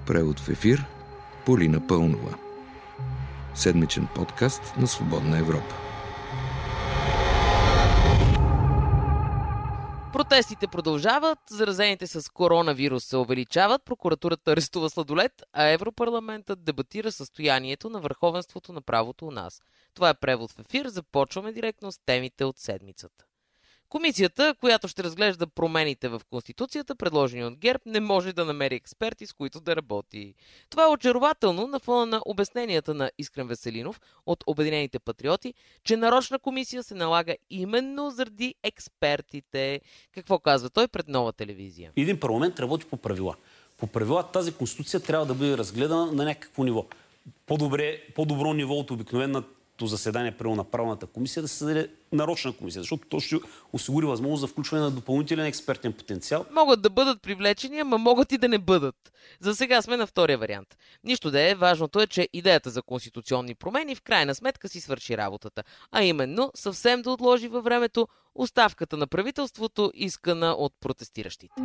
Превод в ефир Полина Пълнова. Седмичен подкаст на Свободна Европа. Протестите продължават, заразените с коронавирус се увеличават, прокуратурата арестува сладолед, а Европарламентът дебатира състоянието на върховенството на правото у нас. Това е превод в ефир. Започваме директно с темите от седмицата. Комисията, която ще разглежда промените в Конституцията, предложени от ГЕРБ, не може да намери експерти, с които да работи. Това е очарователно на фона на обясненията на Искрен Веселинов от Обединените патриоти, че нарочна комисия се налага именно заради експертите. Какво казва той пред Нова телевизия? Един парламент работи по правила. По правила тази Конституция трябва да бъде разгледана на някакво ниво. По-добро ниво от обикновената заседание на правната комисия да се създаде нарочна комисия, защото то ще осигури възможност за включване на допълнителен експертен потенциал. Могат да бъдат привлечени, ама могат и да не бъдат. За сега сме на втория вариант. Нищо да е, важното е, че идеята за конституционни промени в крайна сметка си свърши работата, а именно съвсем да отложи във времето оставката на правителството, искана от протестиращите.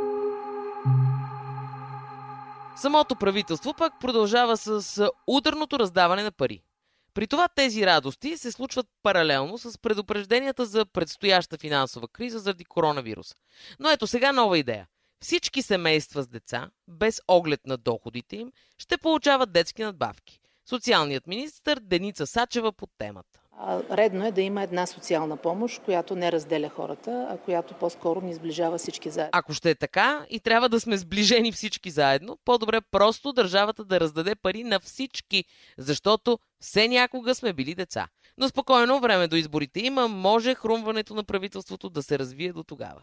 Самото правителство пък продължава с ударното раздаване на пари. При това тези радости се случват паралелно с предупрежденията за предстояща финансова криза заради коронавирус. Но ето сега нова идея. Всички семейства с деца, без оглед на доходите им, ще получават детски надбавки. Социалният министър Деница Сачева по темата. Редно е да има една социална помощ, която не разделя хората, а която по-скоро ни сближава всички заедно. Ако ще е така и трябва да сме сближени всички заедно, по-добре просто държавата да раздаде пари на всички, защото все някога сме били деца. Но спокойно, време до изборите има, може хрумването на правителството да се развие до тогава.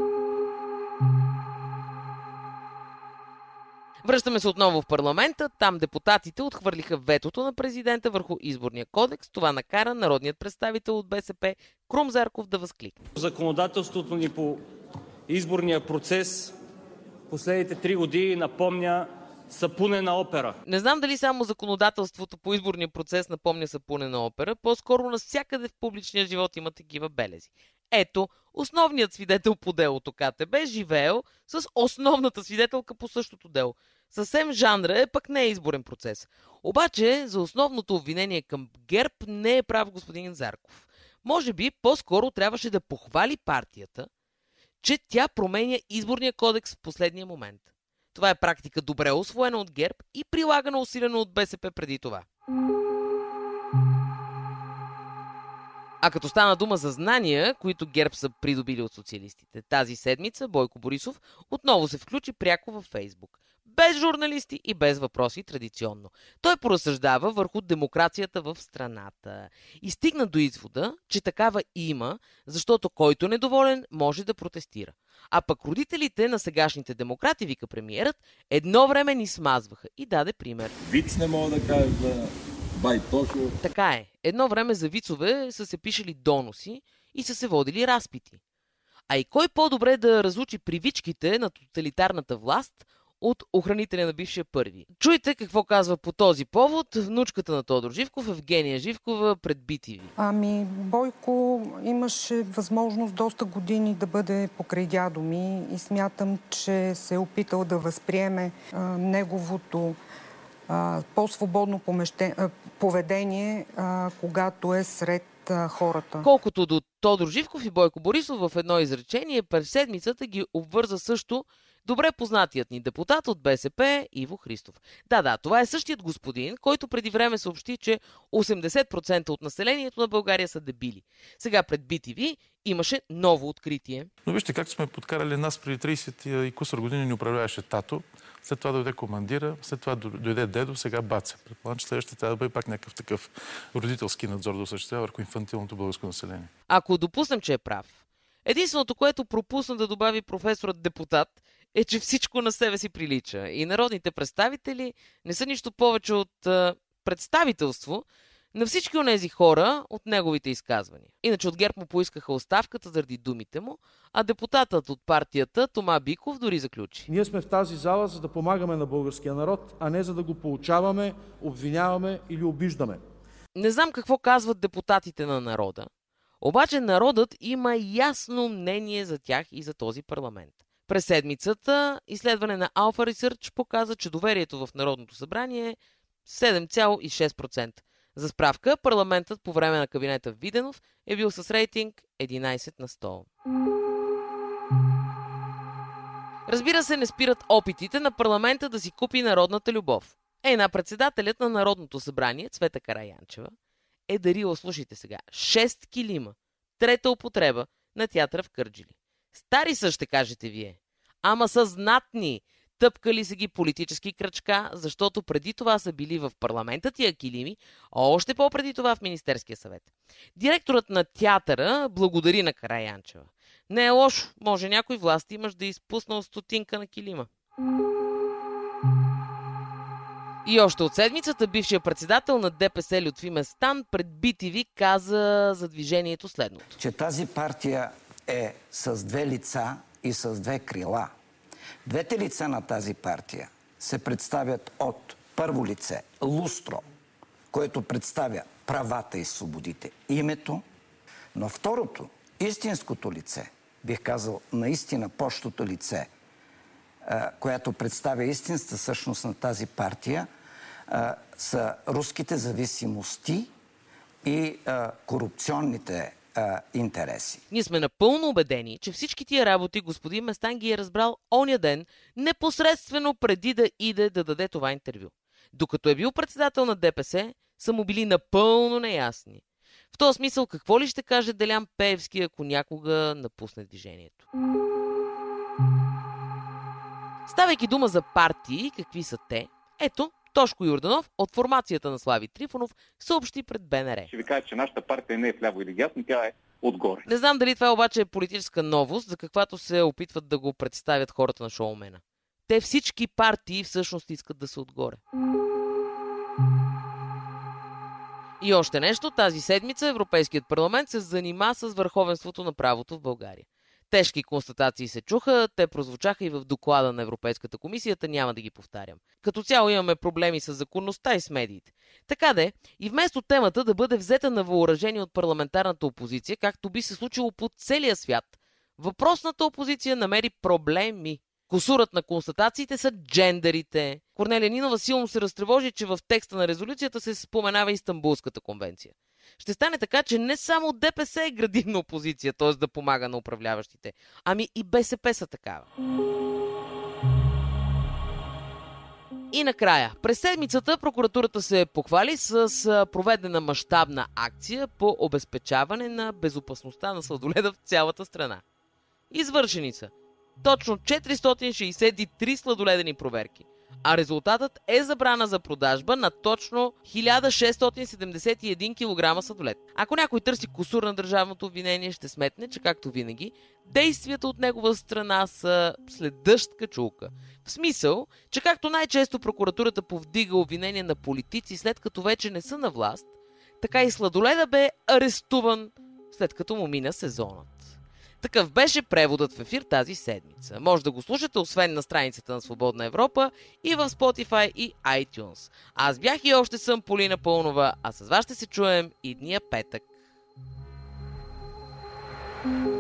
Връщаме се отново в парламента. Там депутатите отхвърлиха ветото на президента върху изборния кодекс. Това накара народният представител от БСП Крум Зарков да възкликне. Законодателството ни по изборния процес последните 3 години напомня сапунена опера. Не знам дали само законодателството по изборния процес напомня сапунена опера, по-скоро навсякъде в публичния живот има такива белези. Ето, основният свидетел по делото КТБ живеел с основната свидетелка по същото дело. Съвсем жанра е, пък не е изборен процес. Обаче за основното обвинение към ГЕРБ не е прав господин Зарков. Може би по-скоро трябваше да похвали партията, че тя променя изборния кодекс в последния момент. Това е практика добре усвоена от ГЕРБ и прилагана усилено от БСП преди това. А като стана дума за знания, които ГЕРБ са придобили от социалистите, тази седмица Бойко Борисов отново се включи пряко във Фейсбук. Без журналисти и без въпроси традиционно. Той поразсъждава върху демокрацията в страната. И стигна до извода, че такава има, защото който е недоволен може да протестира. А пък родителите на сегашните демократи, вика премиерът, едно време ни смазваха и даде пример. Виц не мога да кажа за Байтошо. Така е. Едно време за вицове са се пишели доноси и са се водили разпити. А и кой по-добре да разучи привичките на тоталитарната власт от охранителя на бившия първи? Чуйте какво казва по този повод внучката на Тодор Живков, Евгения Живкова, пред BTV. Бойко имаше възможност доста години да бъде покрай дядо ми и смятам, че се е опитал да възприеме неговото по-свободно поведение, когато е сред хората. Колкото до Тодор Живков и Бойко Борисов, в едно изречение през седмицата ги обвърза също добре познатият ни депутат от БСП Иво Христов. Да, това е същият господин, който преди време съобщи, че 80% от населението на България са дебили. Сега пред BTV имаше ново откритие. Но вижте как сме подкарали нас преди 30 и кусор години ни управляваше тато, след това дойде командира, след това дойде дедо, сега баца. Предполагам, че следващия трябва да бъде пак някакъв такъв родителски надзор да осъществява върху инфантилното българско население. Ако допуснем, че е прав, единственото, което пропусна да добави професорът депутат, е, че всичко на себе си прилича. И народните представители не са нищо повече от представителство на всички онези хора от неговите изказвания. Иначе от ГЕРБ му поискаха оставката заради думите му, а депутатът от партията Тома Биков дори заключи. Ние сме в тази зала, за да помагаме на българския народ, а не за да го поучаваме, обвиняваме или обиждаме. Не знам какво казват депутатите на народа, обаче народът има ясно мнение за тях и за този парламент. През седмицата изследване на Alpha Research показа, че доверието в Народното събрание е 7,6%. За справка, парламентът по време на кабинета Виденов е бил с рейтинг 11%. Разбира се, не спират опитите на парламента да си купи народната любов. Председателят на Народното събрание, Цвета Караянчева, е дарила, слушайте сега, 6 килима, трета употреба на театъра в Кърджали. Стари са, ще кажете вие. Ама са знатни. Тъпкали са ги политически кръчка, защото преди това са били в парламента тия килими, а още по-преди това в Министерския съвет. Директорът на театъра благодари на Караянчева. Не е лошо, може някой власт имаш да изпуснал стотинка на килима. И още от седмицата бившия председател на ДПС Лютви Местан пред BTV каза за движението следното. Че тази партия е с две лица и с две крила. Двете лица на тази партия се представят от първо лице Лустро, което представя правата и свободите, името, но второто, истинското лице, бих казал наистина почтото лице, която представя истинната същност на тази партия, са руските зависимости и корупционните интереси. Ние сме напълно убедени, че всички тия работи господин Местан ги е разбрал оня ден, непосредствено преди да иде да даде това интервю. Докато е бил председател на ДПС, са му били напълно неясни. В този смисъл, какво ли ще каже Делян Пеевски, ако някога напусне движението? Ставайки дума за партии, какви са те, ето, Тошко Йорданов от формацията на Слави Трифонов съобщи пред БНР. Ще ви кажа, че нашата партия не е вляво или дясно, тя е отгоре. Не знам дали това обаче е политическа новост, за каквато се опитват да го представят хората на шоумена. Те всички партии всъщност искат да са отгоре. И още нещо, тази седмица Европейският парламент се занима с върховенството на правото в България. Тежки констатации се чуха, те прозвучаха и в доклада на Европейската комисията, няма да ги повтарям. Като цяло имаме проблеми с законността и с медиите. Така де, и вместо темата да бъде взета на въоръжение от парламентарната опозиция, както би се случило по целия свят, въпросната опозиция намери проблеми. Косурът на констатациите са джендерите. Корнелия Нинова силно се разтревожи, че в текста на резолюцията се споменава Истанбулската конвенция. Ще стане така, че не само ДПС е градивна опозиция, т.е. да помага на управляващите, ами и БСП са такава. И накрая, през седмицата прокуратурата се похвали с проведена мащабна акция по обезпечаване на безопасността на сладоледа в цялата страна. Извършени са точно 463 сладоледени проверки, а резултатът е забрана за продажба на точно 1671 кг сладолед. Ако някой търси кусур на държавното обвинение, ще сметне, че както винаги, действията от негова страна са след дъжд качулка. В смисъл, че както най-често прокуратурата повдига обвинения на политици след като вече не са на власт, така и сладоледа бе арестуван след като му мина сезонът. Такъв беше преводът в ефир тази седмица. Може да го слушате освен на страницата на Свободна Европа и в Spotify и iTunes. Аз бях и още съм Полина Пълнова, а с вас ще се чуем и дния петък.